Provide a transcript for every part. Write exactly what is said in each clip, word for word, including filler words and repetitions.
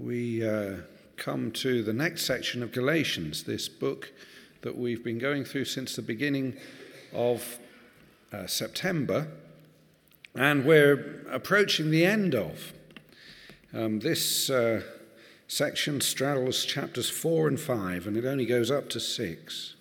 we uh, come to the next section of Galatians, this book that we've been going through since the beginning of uh, September, and we're approaching the end of. Um, this uh, section straddles chapters four and five, and it only goes up to six.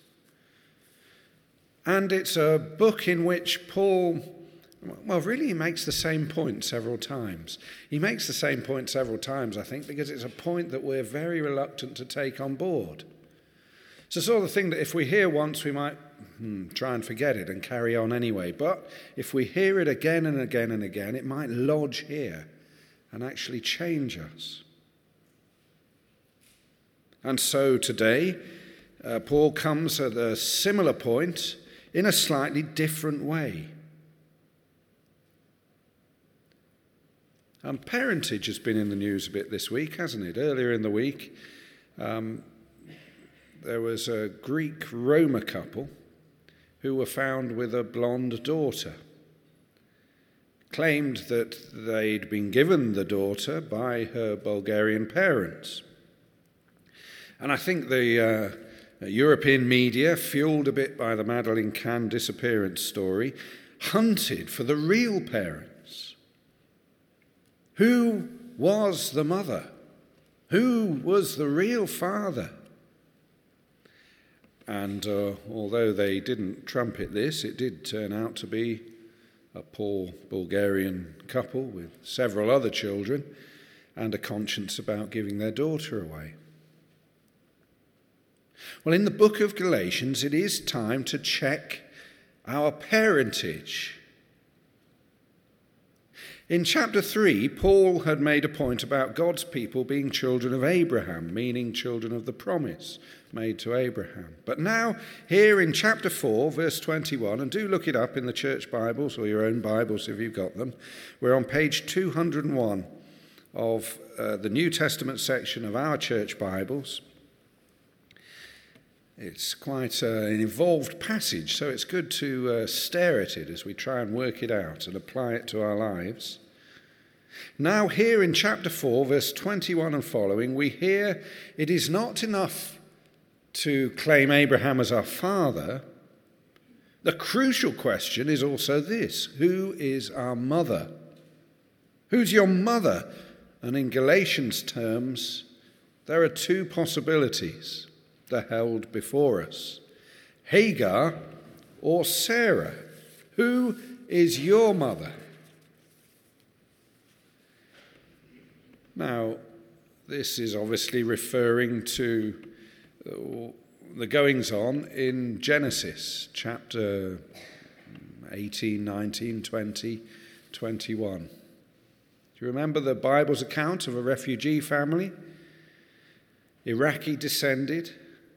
And it's a book in which Paul, well, really he makes the same point several times. He makes the same point several times, I think, because it's a point that we're very reluctant to take on board. It's the sort of thing that if we hear once, we might hmm, try and forget it and carry on anyway. But if we hear it again and again and again, it might lodge here and actually change us. And so today, uh, Paul comes at a similar point in a slightly different way. Um, parentage has been in the news a bit this week, hasn't it? Earlier in the week, um, there was a Greek Roma couple who were found with a blonde daughter. Claimed that they'd been given the daughter by her Bulgarian parents. And I think the uh, European media, fueled a bit by the Madeleine Kahn disappearance story, hunted for the real parents. Who was the mother? Who was the real father? And uh, although they didn't trumpet this, it did turn out to be a poor Bulgarian couple with several other children and a conscience about giving their daughter away. Well, in the book of Galatians, it is time to check our parentage. In chapter three, Paul had made a point about God's people being children of Abraham, meaning children of the promise made to Abraham. But now, here in chapter four, verse twenty-one, and do look it up in the church Bibles or your own Bibles if you've got them, we're on page two hundred one of uh, the New Testament section of our church Bibles. It's quite uh, an involved passage, so it's good to uh, stare at it as we try and work it out and apply it to our lives. Now here in chapter four, verse twenty-one and following, we hear it is not enough to claim Abraham as our father. The crucial question is also this: who is our mother? Who's your mother? And in Galatians terms, there are two possibilities that are held before us: Hagar or Sarah. Who is your mother? Now, this is obviously referring to the goings-on in Genesis chapter eighteen, nineteen, twenty, twenty-one. Do you remember the Bible's account of a refugee family? Iraqi descended,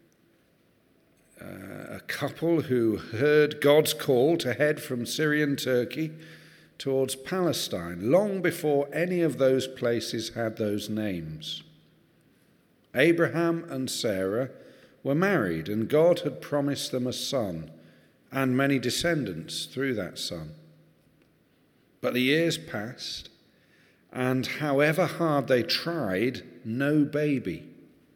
uh, a couple who heard God's call to head from Syrian Turkey towards Palestine, long before any of those places had those names. Abraham and Sarah were married, and God had promised them a son and many descendants through that son. But the years passed, and however hard they tried, no baby.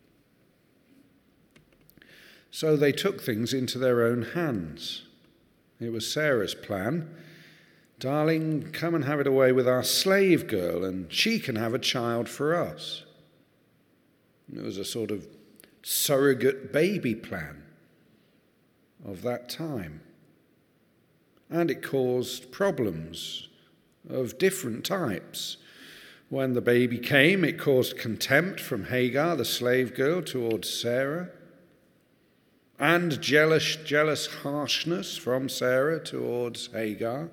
So they took things into their own hands. It was Sarah's plan. Darling, come and have it away with our slave girl, and she can have a child for us. It was a sort of surrogate baby plan of that time. And it caused problems of different types. When the baby came, it caused contempt from Hagar, the slave girl, towards Sarah, and jealous, jealous harshness from Sarah towards Hagar.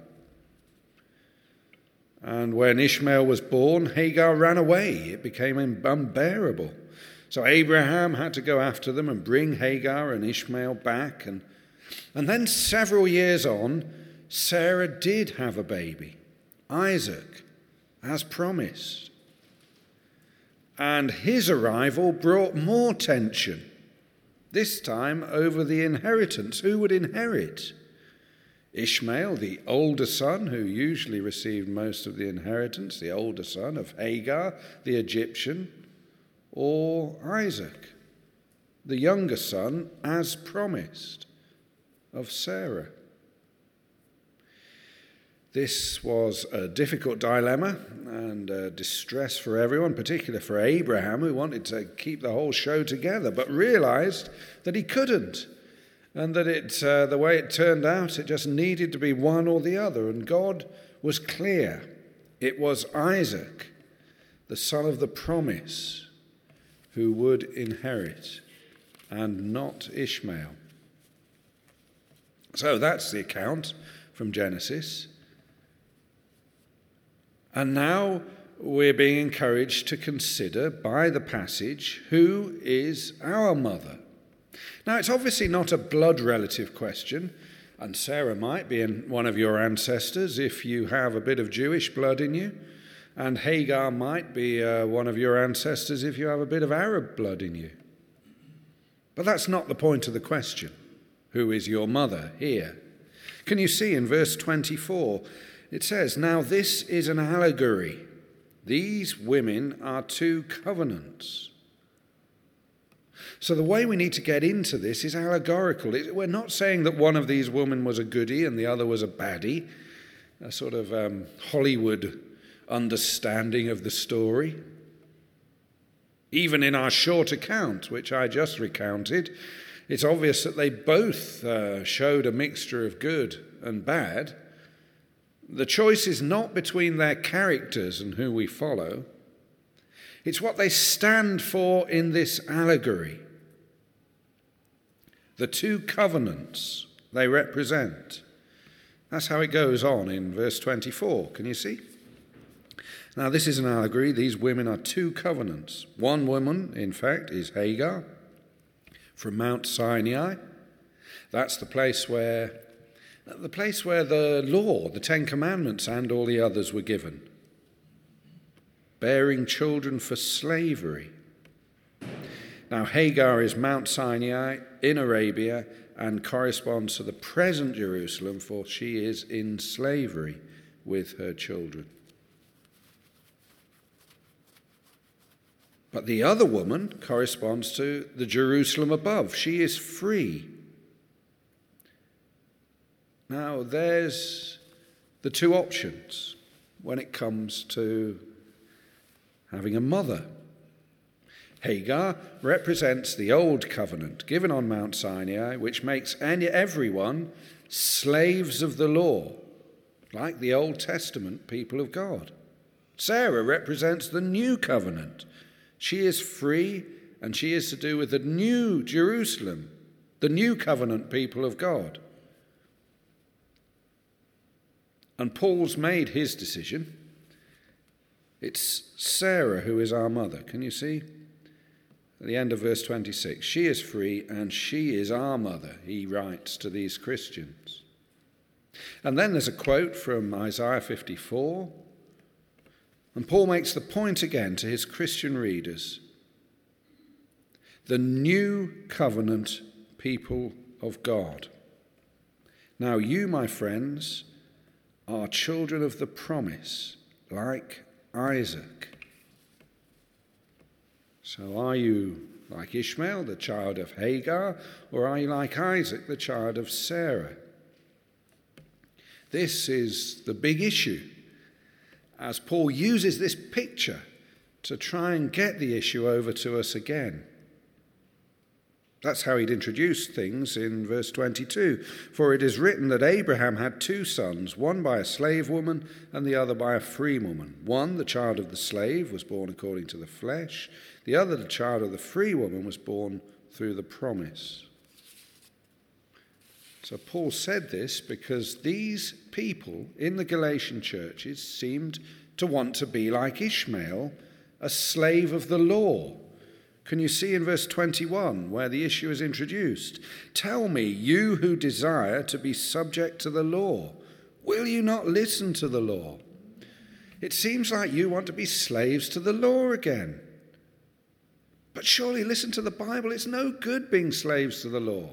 And when Ishmael was born, Hagar ran away. It became unbearable. So Abraham had to go after them and bring Hagar and Ishmael back. And, and then several years on, Sarah did have a baby, Isaac, as promised. And his arrival brought more tension, this time over the inheritance. Who would inherit? Ishmael, the older son, who usually received most of the inheritance, the older son of Hagar, the Egyptian, or Isaac, the younger son, as promised, of Sarah? This was a difficult dilemma and a distress for everyone, particularly for Abraham, who wanted to keep the whole show together, but realized that he couldn't, and that it, uh, the way it turned out, it just needed to be one or the other. And God was clear. It was Isaac, the son of the promise, who would inherit, and not Ishmael. So that's the account from Genesis. And now we're being encouraged to consider by the passage who is our mother. Now, it's obviously not a blood relative question, and Sarah might be one of your ancestors if you have a bit of Jewish blood in you, and Hagar might be uh, one of your ancestors if you have a bit of Arab blood in you. But that's not the point of the question. Who is your mother here? Can you see in verse twenty-four? It says, "Now this is an allegory. These women are two covenants." So the way we need to get into this is allegorical. We're not saying that one of these women was a goodie and the other was a baddie, a sort of um, Hollywood understanding of the story. Even in our short account, which I just recounted, it's obvious that they both uh, showed a mixture of good and bad. The choice is not between their characters and who we follow. It's what they stand for in this allegory. The two covenants they represent. That's how it goes on in verse twenty-four. Can you see? Now, this is an allegory. These women are two covenants. One woman, in fact, is Hagar from Mount Sinai. That's the place where the place where the law, the Ten Commandments, and all the others were given. Bearing children for slavery. Now, Hagar is Mount Sinai in Arabia and corresponds to the present Jerusalem, for she is in slavery with her children. But the other woman corresponds to the Jerusalem above. She is free. Now, there's the two options when it comes to having a mother. Hagar represents the old covenant given on Mount Sinai, which makes any, everyone slaves of the law, like the Old Testament people of God. Sarah represents the new covenant. She is free, and she is to do with the new Jerusalem, the new covenant people of God. And Paul's made his decision. It's Sarah who is our mother. Can you see? At the end of verse twenty-six, she is free and she is our mother, he writes to these Christians. And then there's a quote from Isaiah fifty-four. And Paul makes the point again to his Christian readers. The new covenant people of God. Now you, my friends, are children of the promise, like Isaac. So are you like Ishmael, the child of Hagar, or are you like Isaac, the child of Sarah? This is the big issue, as Paul uses this picture to try and get the issue over to us again. That's how he'd introduced things in verse twenty-two. For it is written that Abraham had two sons, one by a slave woman and the other by a free woman. One, the child of the slave, was born according to the flesh. The other, the child of the free woman, was born through the promise. So Paul said this because these people in the Galatian churches seemed to want to be like Ishmael, a slave of the law. Can you see in verse twenty-one where the issue is introduced? Tell me, you who desire to be subject to the law, will you not listen to the law? It seems like you want to be slaves to the law again. But surely listen to the Bible. It's no good being slaves to the law.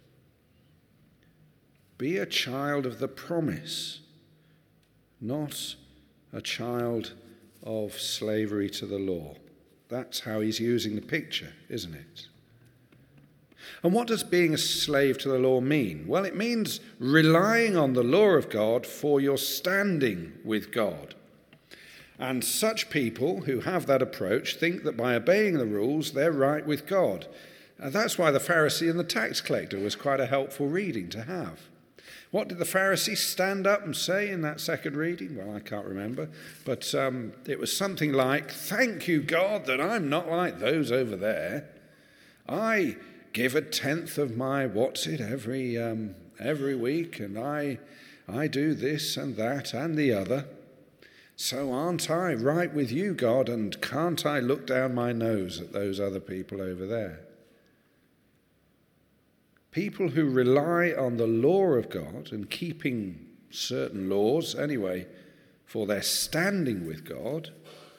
Be a child of the promise, not a child of slavery to the law. That's how he's using the picture, isn't it? And what does being a slave to the law mean? Well, it means relying on the law of God for your standing with God. And such people who have that approach think that by obeying the rules, they're right with God. And that's why the Pharisee and the tax collector was quite a helpful reading to have. What did the Pharisee stand up and say in that second reading? Well, I can't remember. But um, it was something like, "Thank you, God, that I'm not like those over there. I give a tenth of my what's it every um, every week, and I I do this and that and the other. So aren't I right with you, God, and can't I look down my nose at those other people over there?" People who rely on the law of God and keeping certain laws anyway for their standing with God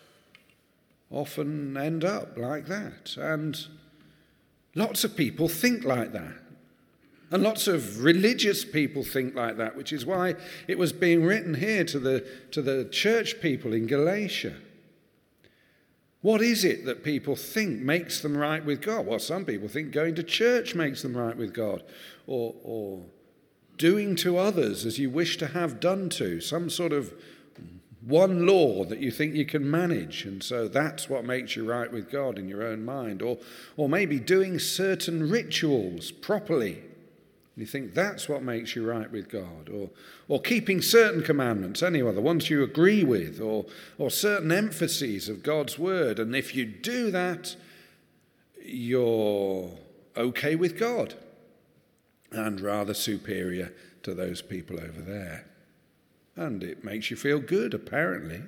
often end up like that. And lots of people think like that. And lots of religious people think like that, which is why it was being written here to the, to the church people in Galatia. What is it that people think makes them right with God? Well, some people think going to church makes them right with God, or, or doing to others as you wish to have done to, some sort of one law that you think you can manage, and so that's what makes you right with God in your own mind. Or, or maybe doing certain rituals properly. You think that's what makes you right with God. Or, or keeping certain commandments, anyway, the ones you agree with, or, or certain emphases of God's word. And if you do that, you're okay with God and rather superior to those people over there. And it makes you feel good, apparently.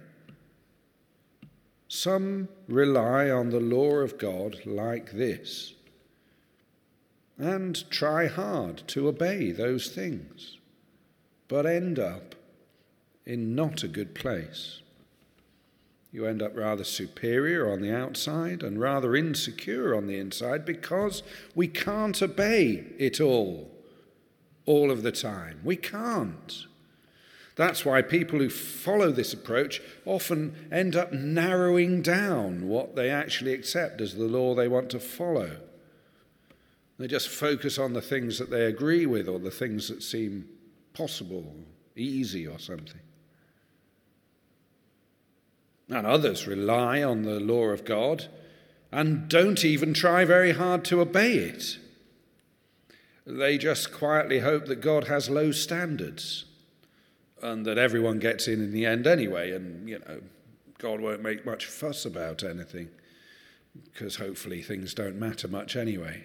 Some rely on the law of God like this and try hard to obey those things, but end up in not a good place. You end up rather superior on the outside and rather insecure on the inside because we can't obey it all, all of the time. We can't. That's why people who follow this approach often end up narrowing down what they actually accept as the law they want to follow. They just focus on the things that they agree with or the things that seem possible, or easy or something. And others rely on the law of God and don't even try very hard to obey it. They just quietly hope that God has low standards and that everyone gets in in the end anyway, and, you know, God won't make much fuss about anything because hopefully things don't matter much anyway.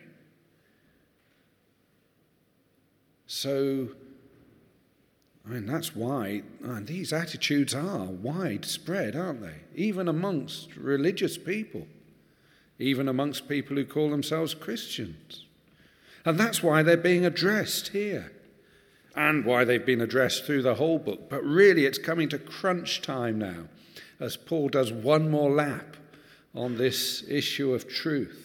So, I mean, that's why and these attitudes are widespread, aren't they? Even amongst religious people, even amongst people who call themselves Christians. And that's why they're being addressed here, and why they've been addressed through the whole book. But really, it's coming to crunch time now, as Paul does one more lap on this issue of truth.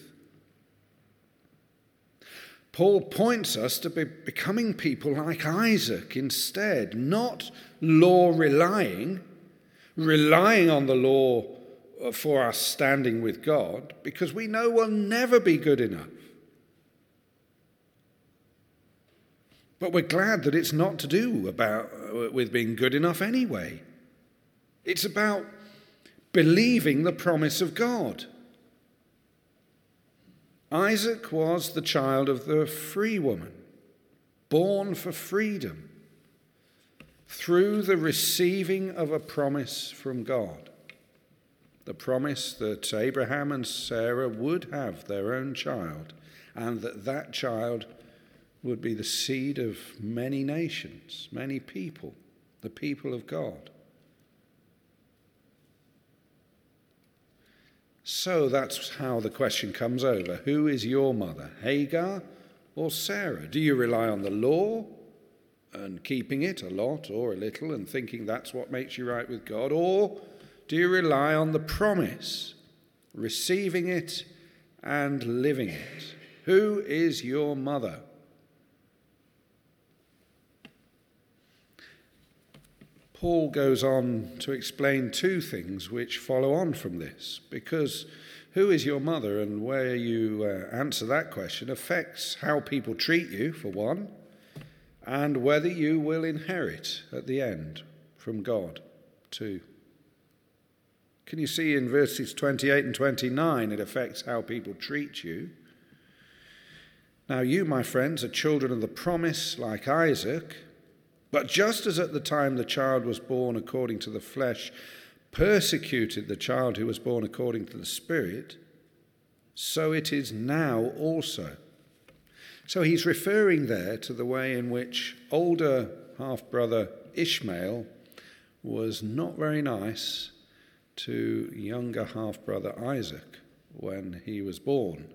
Paul points us to be becoming people like Isaac instead, not law-relying, relying on the law for our standing with God, because we know we'll never be good enough. But we're glad that it's not to do about with being good enough anyway. It's about believing the promise of God. Isaac was the child of the free woman, born for freedom, through the receiving of a promise from God. The promise that Abraham and Sarah would have their own child, and that that child would be the seed of many nations, many people, the people of God. So that's how the question comes over. Who is your mother, Hagar or Sarah? Do you rely on the law and keeping it a lot or a little and thinking that's what makes you right with God? Or do you rely on the promise, receiving it and living it? Who is your mother? Paul goes on to explain two things which follow on from this, because who is your mother and where you uh, answer that question affects how people treat you, for one, and whether you will inherit at the end from God, too. Can you see in verses twenty-eight and twenty-nine it affects how people treat you? Now you, my friends, are children of the promise like Isaac, but just as at the time the child was born according to the flesh persecuted the child who was born according to the Spirit, so it is now also. So he's referring there to the way in which older half-brother Ishmael was not very nice to younger half-brother Isaac when he was born.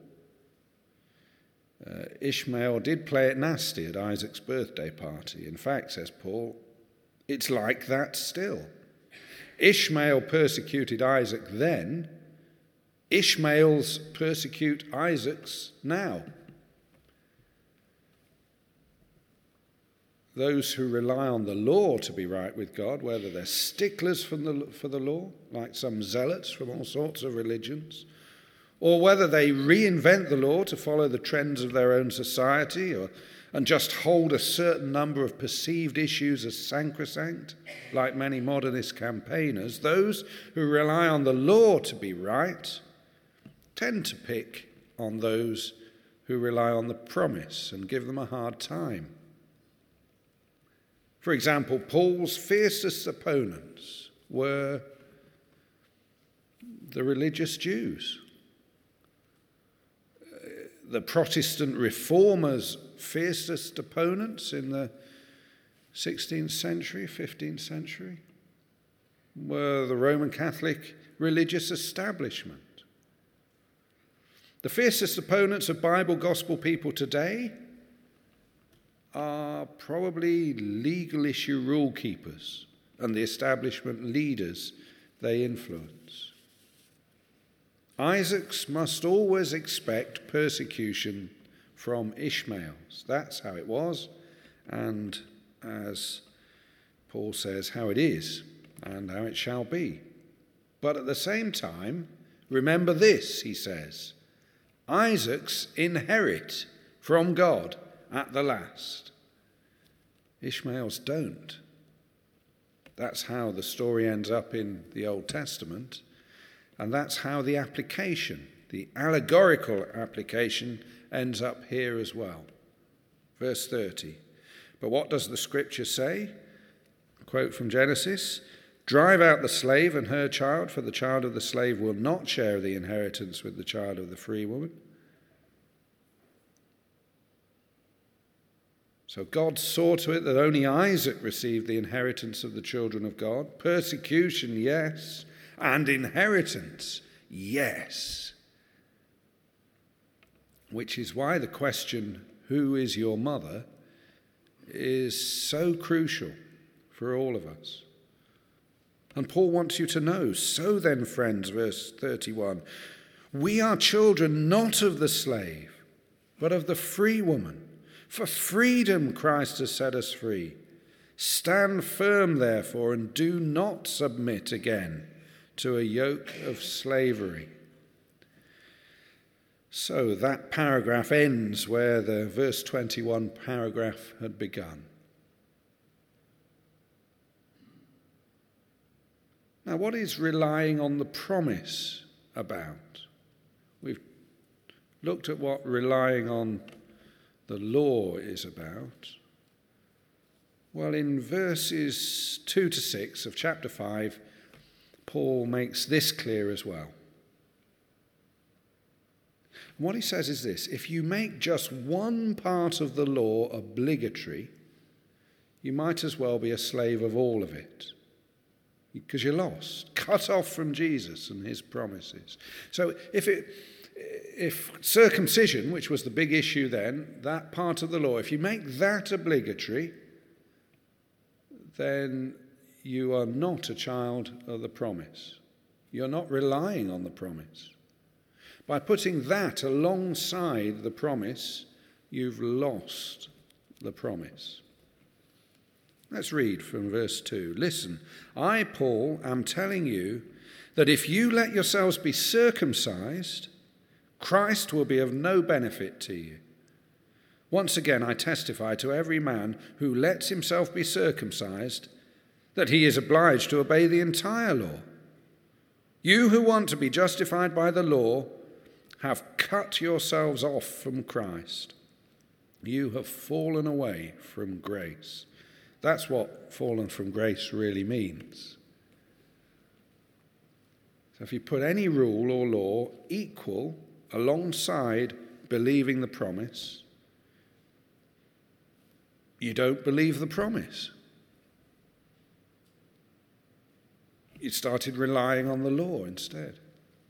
Uh, Ishmael did play it nasty at Isaac's birthday party. In fact, says Paul, it's like that still. Ishmael persecuted Isaac then. Ishmael's persecute Isaac's now. Those who rely on the law to be right with God, whether they're sticklers from the, for the law, like some zealots from all sorts of religions, or whether they reinvent the law to follow the trends of their own society, or and just hold a certain number of perceived issues as sacrosanct, like many modernist campaigners, those who rely on the law to be right tend to pick on those who rely on the promise and give them a hard time. For example, Paul's fiercest opponents were the religious Jews. The Protestant reformers' fiercest opponents in the sixteenth century, fifteenth century, were the Roman Catholic religious establishment. The fiercest opponents of Bible gospel people today are probably legal issue rule keepers and the establishment leaders they influence. Isaacs must always expect persecution from Ishmael's. That's how it was, and as Paul says, how it is and how it shall be. But at the same time, remember this, he says, Isaac's inherit from God at the last. Ishmael's don't. That's how the story ends up in the Old Testament, and that's how the application, the allegorical application, ends up here as well. Verse thirty. But what does the scripture say? Quote from Genesis, drive out the slave and her child, for the child of the slave will not share the inheritance with the child of the free woman. So God saw to it that only Isaac received the inheritance of the children of God. Persecution, yes, and inheritance, yes. Which is why the question, who is your mother, is so crucial for all of us. And Paul wants you to know, so then, friends, verse thirty-one, we are children not of the slave, but of the free woman. For freedom Christ has set us free. Stand firm, therefore, and do not submit again to a yoke of slavery. So that paragraph ends where the verse twenty-one paragraph had begun. Now, what is relying on the promise about? We've looked at what relying on the law is about. Well, in verses two to six of chapter five, Paul makes this clear as well. And what he says is this: if you make just one part of the law obligatory, you might as well be a slave of all of it, because you're lost, cut off from Jesus and his promises. So if it If circumcision, which was the big issue then, that part of the law, if you make that obligatory, then you are not a child of the promise. You're not relying on the promise. By putting that alongside the promise, you've lost the promise. Let's read from verse two. Listen, I, Paul, am telling you that if you let yourselves be circumcised, Christ will be of no benefit to you. Once again, I testify to every man who lets himself be circumcised that he is obliged to obey the entire law. You who want to be justified by the law have cut yourselves off from Christ. You have fallen away from grace. That's what fallen from grace really means. So if you put any rule or law equal alongside believing the promise, you don't believe the promise. You started relying on the law instead.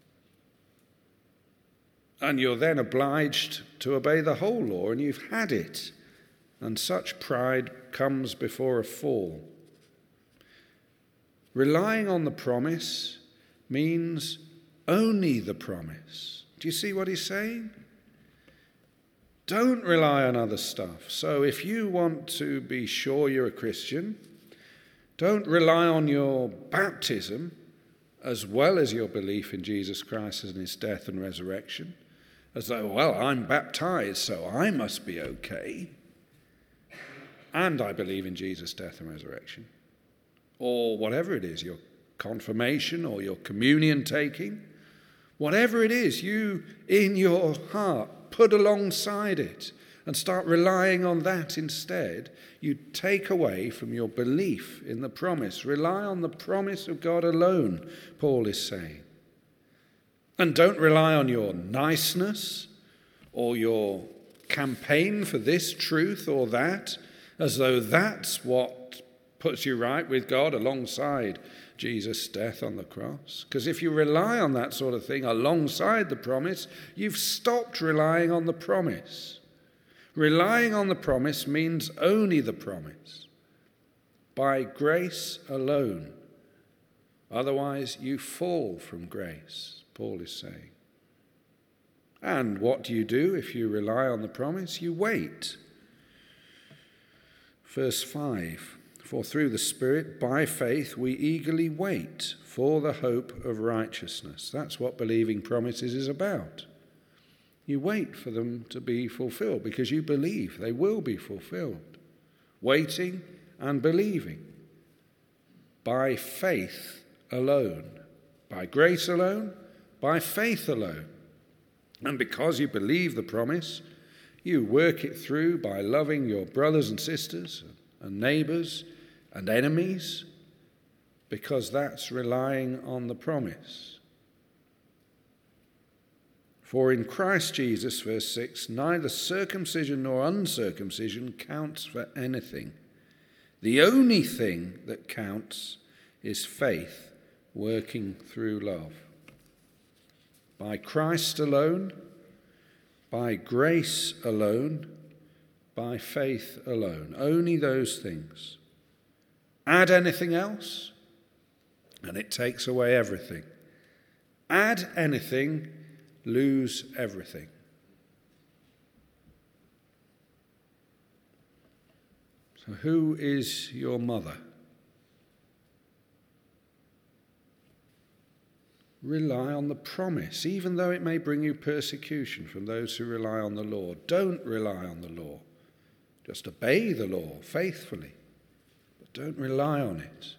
And you're then obliged to obey the whole law, and you've had it. And such pride comes before a fall. Relying on the promise means only the promise. Do you see what he's saying? Don't rely on other stuff. So if you want to be sure you're a Christian, don't rely on your baptism as well as your belief in Jesus Christ and his death and resurrection, as though, well, I'm baptized, so I must be okay, and I believe in Jesus' death and resurrection. Or whatever it is, your confirmation or your communion taking, whatever it is, you in your heart put alongside it and start relying on that instead. You take away from your belief in the promise. Rely on the promise of God alone, Paul is saying. And don't rely on your niceness or your campaign for this truth or that, as though that's what puts you right with God alongside Jesus' death on the cross. Because if you rely on that sort of thing alongside the promise, you've stopped relying on the promise. Relying on the promise means only the promise, by grace alone. Otherwise, you fall from grace, Paul is saying. And what do you do if you rely on the promise? You wait. Verse five, for through the Spirit, by faith, we eagerly wait for the hope of righteousness. That's what believing promises is about. You wait for them to be fulfilled because you believe they will be fulfilled. Waiting and believing. By faith alone. By grace alone. By faith alone. And because you believe the promise, you work it through by loving your brothers and sisters and neighbours and enemies, because that's relying on the promise. For in Christ Jesus, verse six, neither circumcision nor uncircumcision counts for anything. The only thing that counts is faith working through love. By Christ alone, by grace alone, by faith alone. Only those things. Add anything else, and it takes away everything. Add anything, lose everything. So who is your mother? Rely on the promise, even though it may bring you persecution from those who rely on the law. Don't rely on the law. Just obey the law faithfully, but don't rely on it.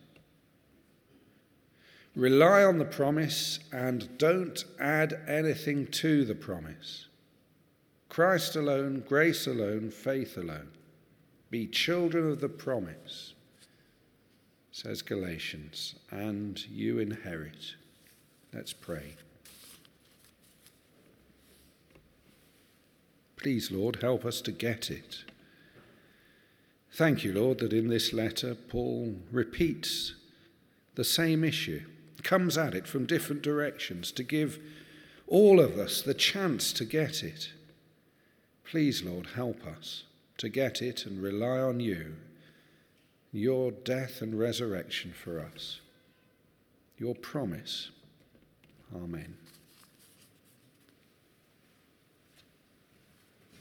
Rely on the promise and don't add anything to the promise. Christ alone, grace alone, faith alone. Be children of the promise, says Galatians, and you inherit. Let's pray. Please, Lord, help us to get it. Thank you, Lord, that in this letter Paul repeats the same issue, comes at it from different directions to give all of us the chance to get it. Please, Lord, help us to get it and rely on you, your death and resurrection for us, your promise. Amen.